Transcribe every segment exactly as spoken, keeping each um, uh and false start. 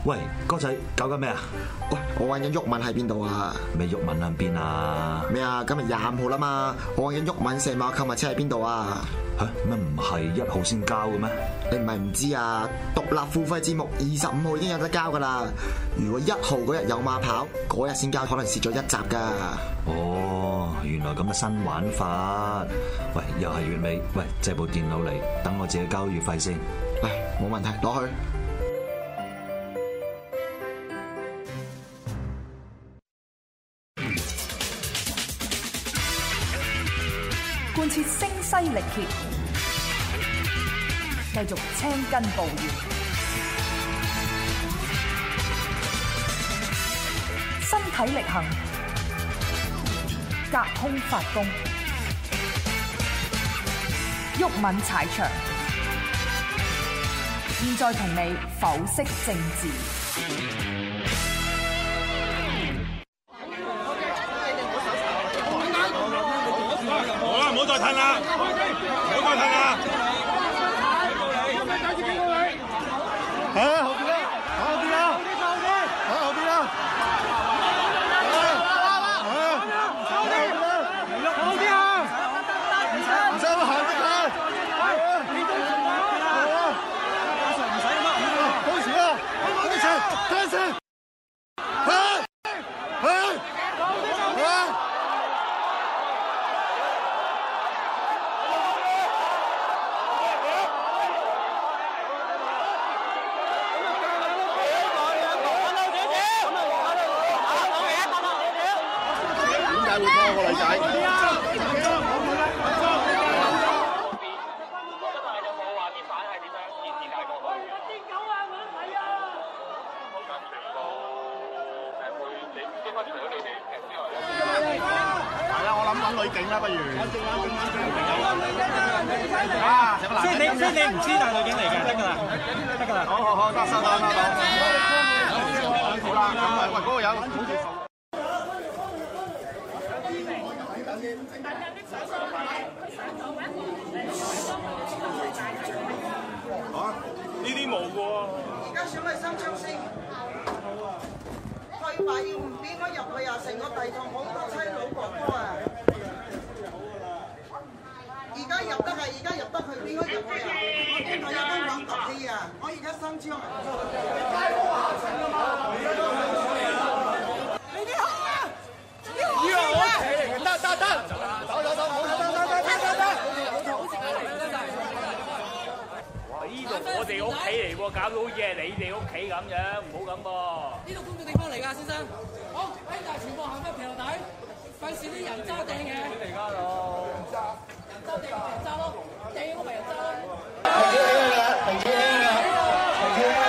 喂，哥仔搞緊咩啊？ 喂，我揾緊毓民喺邊度啊？ 咩毓民喺邊啊？ 咩啊？今日廿五號啦嘛，我揾緊毓民成碼購物車喺邊度啊？ 吓，乜唔係一號先交嘅咩？ 你唔係唔知啊？獨立付費節目二十五號已經有得交噶啦。如果一號嗰日有馬跑，嗰日先交，可能蝕咗一集噶。 哦，原來咁嘅新玩法。喂，又係月尾，喂，借部電腦嚟，等我自己交月費先。 嚟，冇問題，攞去。 貫徹聲嘶力竭，繼續青筋暴現，身體力行，隔空發功，毓民踩場。現在同你剖析政治。 唔好再褪啦！唔好再褪啦！喺後邊啦！喺後邊啦！喺後邊啦！後邊啊！唔使我行得㗎！唔使乜？到時啊！到時，到時，去去去！會拖個女仔。係啦，我諗揾女警啦，不如。啊，先你先你唔知但係女警嚟嘅，得㗎啦，得㗎啦。好好好，得收到收到。好啦，咁啊，喂，嗰個有好似。啊！呢啲冇嘅喎。而家想去深圳先，佢話要唔俾我入去啊！成個地堂好多差佬哥哥啊！而家入得係，而家入得去，邊個入去啊？我見到有間房特氣啊！我而家三張啊！你哋好啊！呢個我屋企嚟嘅，得得得，走走走，好得得得得得得。 呢度我哋屋企嚟喎，搞到好似係你哋屋企咁樣，唔好咁噃。 呢度公眾地方嚟㗎，先生。好，兄弟全部行翻平頭底，費事啲人渣掟嘅。 嚟家咯， 人渣掟咪人渣咯，掟我咪人渣咯。 停車啦！停車啦！停車啦！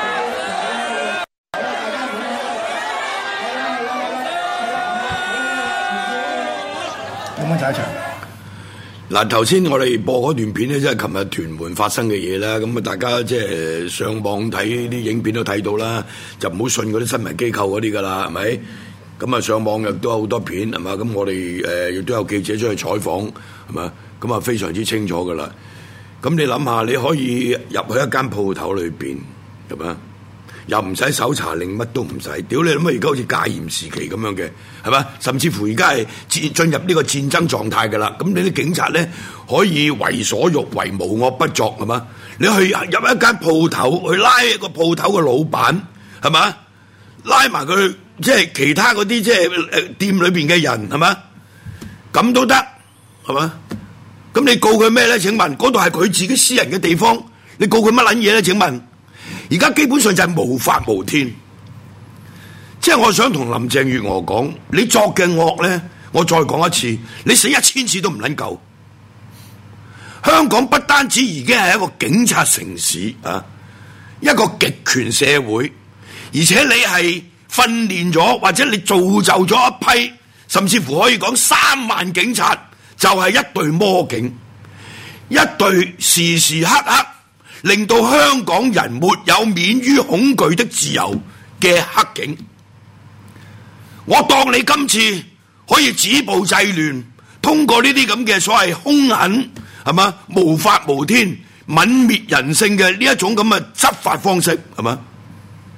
咁樣踩場。 嗱，頭先我哋播嗰段片咧，即係琴日屯門發生嘅嘢啦。咁啊，大家即係上網睇啲影片都睇到啦，就唔好信嗰啲新聞機構嗰啲噶啦，係咪？咁啊，上網亦都有好多片，係嘛？咁我哋誒亦都有記者出去採訪，係嘛？咁啊，非常之清楚噶啦。咁你諗下，你可以入去一間鋪頭裏邊，係嘛？又唔使搜查令，乜都唔使。屌你諗下，而家好似戒嚴時期咁樣嘅，係嘛？甚至乎而家係戰進入呢個戰爭狀態㗎啦。咁你啲警察咧可以為所欲為，無惡不作，係嘛？你去入一間鋪頭去拉一個鋪頭嘅老闆，係嘛？拉埋佢，即係其他嗰啲即係誒店裏邊嘅人，係嘛？咁都得，係嘛？咁你告佢咩咧？請問嗰度係佢自己私人嘅地方，你告佢乜撚嘢咧？請問？而家基本上就係無法無天，即係我想同林鄭月娥講，你作嘅惡咧，我再講一次，你死一千次都唔撚夠。香港不單止已經係一個警察城市啊，一個極權社會，而且你係訓練咗或者你造就咗一批，甚至乎可以講三萬警察，就係一隊魔警，一隊時時刻刻令到香港人沒有免於恐懼的自由嘅黑警。我當你今次可以止暴制亂，通過呢啲咁嘅所謂兇狠，係嘛，無法無天、泯滅人性嘅呢一種咁嘅執法方式，係嘛？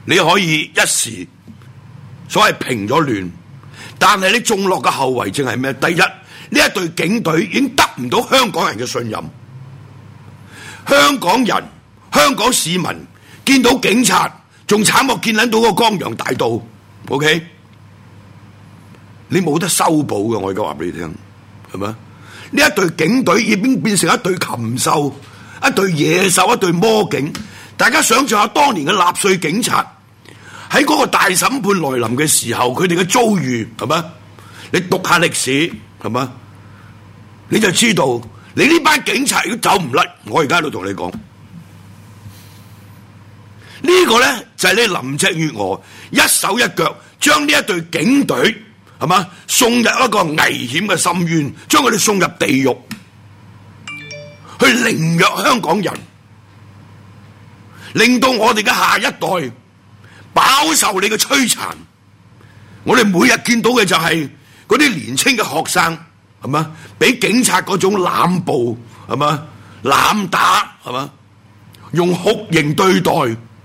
你可以一時所謂平咗亂，但係你種落嘅後遺症係咩？第一，呢一隊警隊已經得唔到香港人嘅信任。香港人、香港市民見到警察，仲慘過見撚到個江洋大盜。OK， 你冇得修補嘅，我而家話俾你聽，係咪？呢一隊警隊已經變成一隊禽獸、一隊野獸、一隊魔警。大家想象下當年嘅納粹警察喺嗰個大審判來臨嘅時候，佢哋嘅遭遇係咪？你讀下歷史係咪？你就知道你呢班警察都走唔甩。我而家喺度同你講，呢個咧就係你林鄭月娥一手一腳將呢一隊警隊係嘛送入一個危險嘅深淵，將佢哋送入地獄，去凌虐香港人。令到我哋嘅下一代飽受你嘅摧殘。我哋每日見到嘅就係嗰啲年青嘅學生，係嘛，俾警察嗰種濫暴，係嘛，濫打，係嘛，用酷刑對待。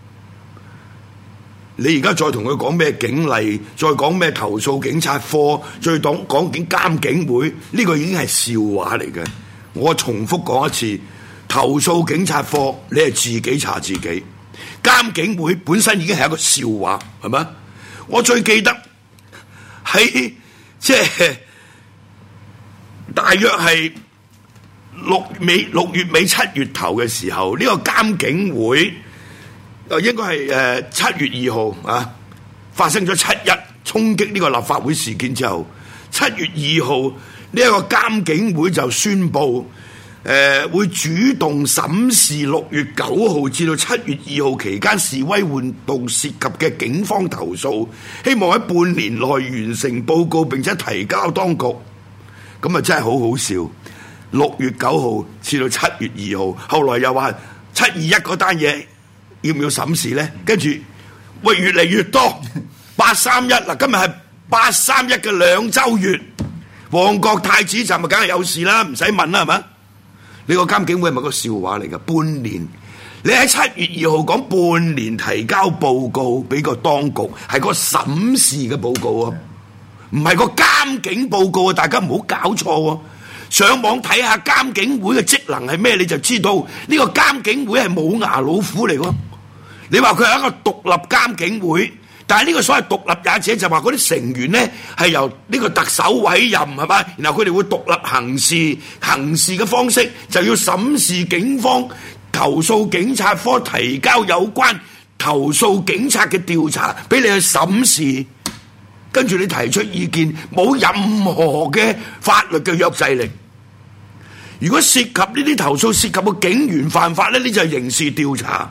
你而家再同佢講咩警例，再講咩投訴警察科，再講講警監警會，呢個已經係笑話嚟嘅。我重複講一次。投訴警察科，你係自己查自己。監警會本身已經係一個笑話，係咪？我最記得喺即係大約係六尾六月尾七月頭嘅時候，呢、這個監警會誒應該係誒七月二號啊，發生咗七一衝擊呢個立法會事件之後，七月二號呢一個監警會就宣布。誒、呃、會主動審視六月九號至到七月二號期間示威活動涉及嘅警方投訴，希望喺半年內完成報告並且提交當局。咁啊真係好好笑！六月九號至到七月二號，後來又話七二一嗰單嘢要唔要審視咧？跟住喂越嚟越多，八三一嗱，今日係八三一嘅兩週月，旺角太子站咪梗係有事啦，唔使問啦，係咪？你個監警會係咪個笑話嚟㗎？半年，你喺七月二號講半年提交報告俾個當局，係個審視嘅報告啊，唔係個監警報告啊！大家唔好搞錯喎。上網睇下監警會嘅職能係咩，你就知道呢個監警會係冇牙老虎嚟喎。你話佢係一個獨立監警會，但係呢個所謂獨立也者就話嗰啲成員呢係由呢個特首委任係嘛，然後佢哋會獨立行事，行事嘅方式就要審視警方投訴警察科提交有關投訴警察嘅調查，俾你去審視，跟住你提出意見，冇任何嘅法律嘅約制力。如果涉及呢啲投訴涉及個警員犯法呢，呢就係刑事調查。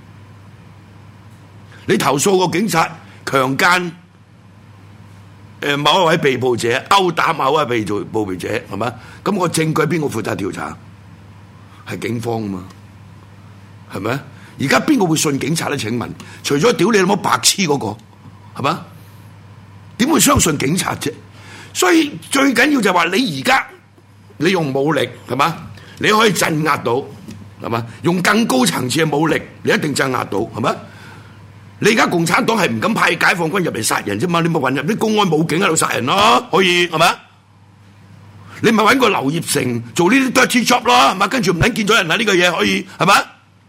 你投訴個警察強姦誒某一位被捕者，毆打某一位被捕者，係嘛？咁個證據邊個負責調查？係警方啊嘛，係咪？而家邊個會信警察咧？請問，除咗屌你老母白痴嗰個，係嘛？點會相信警察啫？所以最緊要就係話你而家你用武力係嘛？你可以鎮壓到係嘛？用更高層次嘅武力，你一定鎮壓到係嘛？你而家共產黨係唔敢派解放軍入嚟殺人啫嘛？你咪混入啲公安武警喺度殺人咯，可以係咪？你咪揾個劉業成做呢啲 dirty job 咯，係嘛？跟住唔撚見咗人啊！呢、這個嘢可以係咪？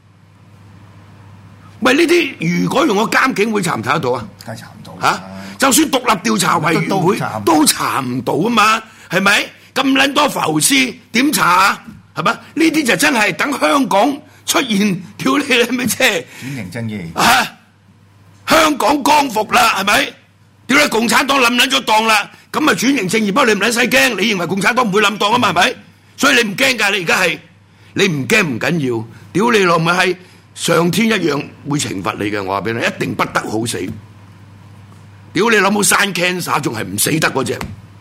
喂，呢啲如果用個監警會查唔查得到啊？ 梗係查唔到嚇、啊！就算獨立調查委員會都查唔到啊嘛，係咪？咁撚多浮屍點查啊？係咪？呢啲就真係等香港出現屌你係咪啫？ 轉型正義啊！香港光復啦，係咪？屌你共產黨冧撚咗檔啦，咁啊轉型正義，不過你唔撚使驚，你認為共產黨唔會冧檔啊嘛，係咪？所以你唔驚㗎，你而家係你唔驚唔緊要，屌你老母係上天一樣會懲罰你嘅，我話俾你，一定不得好死。屌你老母生 cancer 仲係唔死得嗰隻，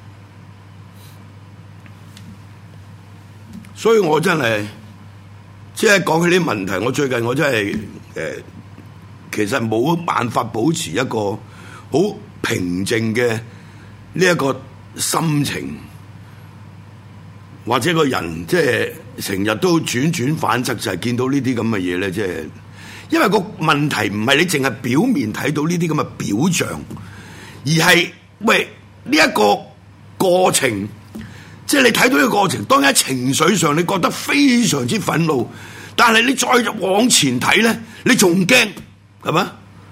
所以我真係即係講起啲問題，我最近我真係誒。呃其實冇辦法保持一個好平靜嘅呢一個心情，或者個人即係成日都轉轉反側，就係見到呢啲咁嘅嘢咧，即係因為個問題唔係你淨係表面睇到呢啲咁嘅表象，而係喂呢一個過程，即係你睇到呢個過程，當然喺情緒上你覺得非常之憤怒，但係你再往前睇咧，你仲驚係嘛？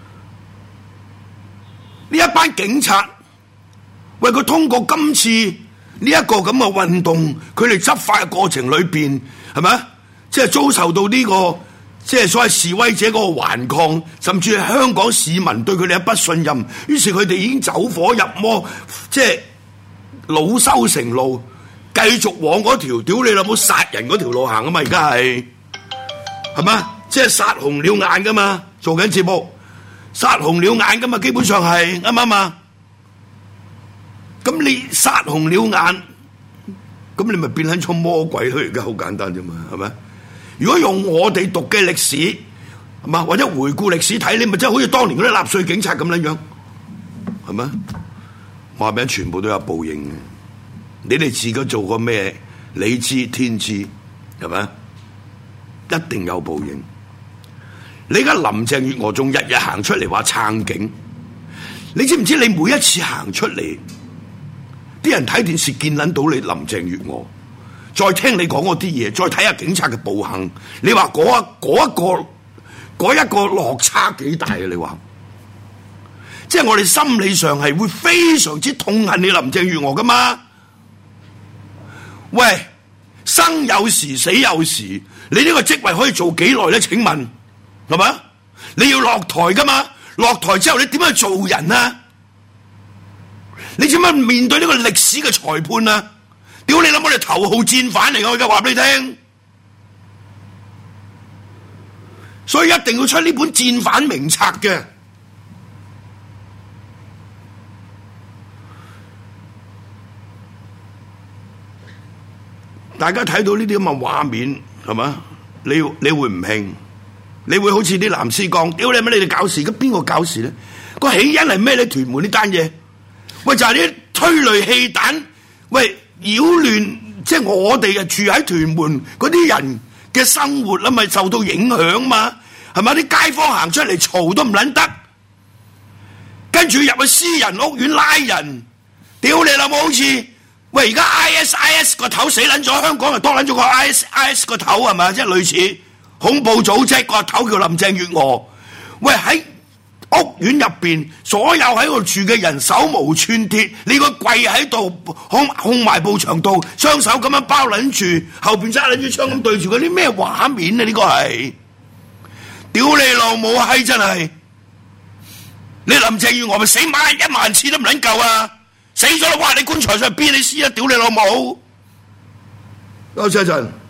呢一班警察，喂佢通過今次呢一個咁嘅運動，佢哋執法嘅過程裏邊係咪？即係遭受到呢個即係所謂示威者嗰個頑抗，甚至係香港市民對佢哋嘅不信任，於是佢哋已經走火入魔，即係惱羞成怒，繼續往嗰條屌你老母殺人嗰條路行啊嘛！而家係係嘛？即係殺紅了眼噶嘛，做緊節目殺紅了眼噶嘛，基本上係啱唔啱啊？咁你殺紅了眼，咁你咪變緊出魔鬼咯？而家好簡單啫嘛，係咪？如果用我哋讀嘅歷史係嘛，或者回顧歷史睇，你咪真係好似當年嗰啲納粹警察咁樣樣，係咪？話俾人全部都有報應嘅，你哋自己做過咩？你知天知，係咪？一定有報應。你而家林鄭月娥仲日日行出嚟話撐警，你知唔知你每一次行出嚟，啲人睇電視見撚到你林鄭月娥，再聽你講嗰啲嘢，再睇下警察嘅暴行，你話嗰一嗰一個嗰一個落差幾大啊？你話，即係我哋心理上係會非常之痛恨你林鄭月娥噶嘛？喂，生有時死有時，你呢個職位可以做幾耐咧？請問係嘛？你要落台噶嘛？落台之後你點樣做人啊？你點樣面對呢個歷史嘅裁判啊？屌你諗我哋頭號戰犯嚟㗎，我而家話俾你聽，所以一定要出呢本戰犯名冊嘅。大家睇到呢啲咁嘅畫面係嘛？你你會唔興？你會好似啲藍絲講，屌你乜你哋搞事？咁邊個搞事咧？個起因係咩咧？屯門呢單嘢，喂就係啲催淚氣彈，喂。擾亂即係我哋啊住喺屯門嗰啲人嘅生活啦，咪受到影響嘛？係咪？啲街坊行出嚟嘈都唔撚得，跟住入去私人屋苑拉人，屌你老母！好似喂而家 I S I S 個頭死撚咗，香港又多撚咗個 I S I S 個頭係咪？即係類似恐怖組織個頭叫林鄭月娥，喂喺屋苑入邊，所有喺度住嘅人手無寸鐵，你個跪喺度控控埋步牆度，雙手咁樣包撚住，後邊揸撚住槍咁對住嗰啲咩畫面啊？呢個係屌你老母閪真係！你林鄭月娥咪死萬一萬次都唔撚夠啊！死咗啦，哇！你棺材上邊你屍啊！屌你老母！休息一陣。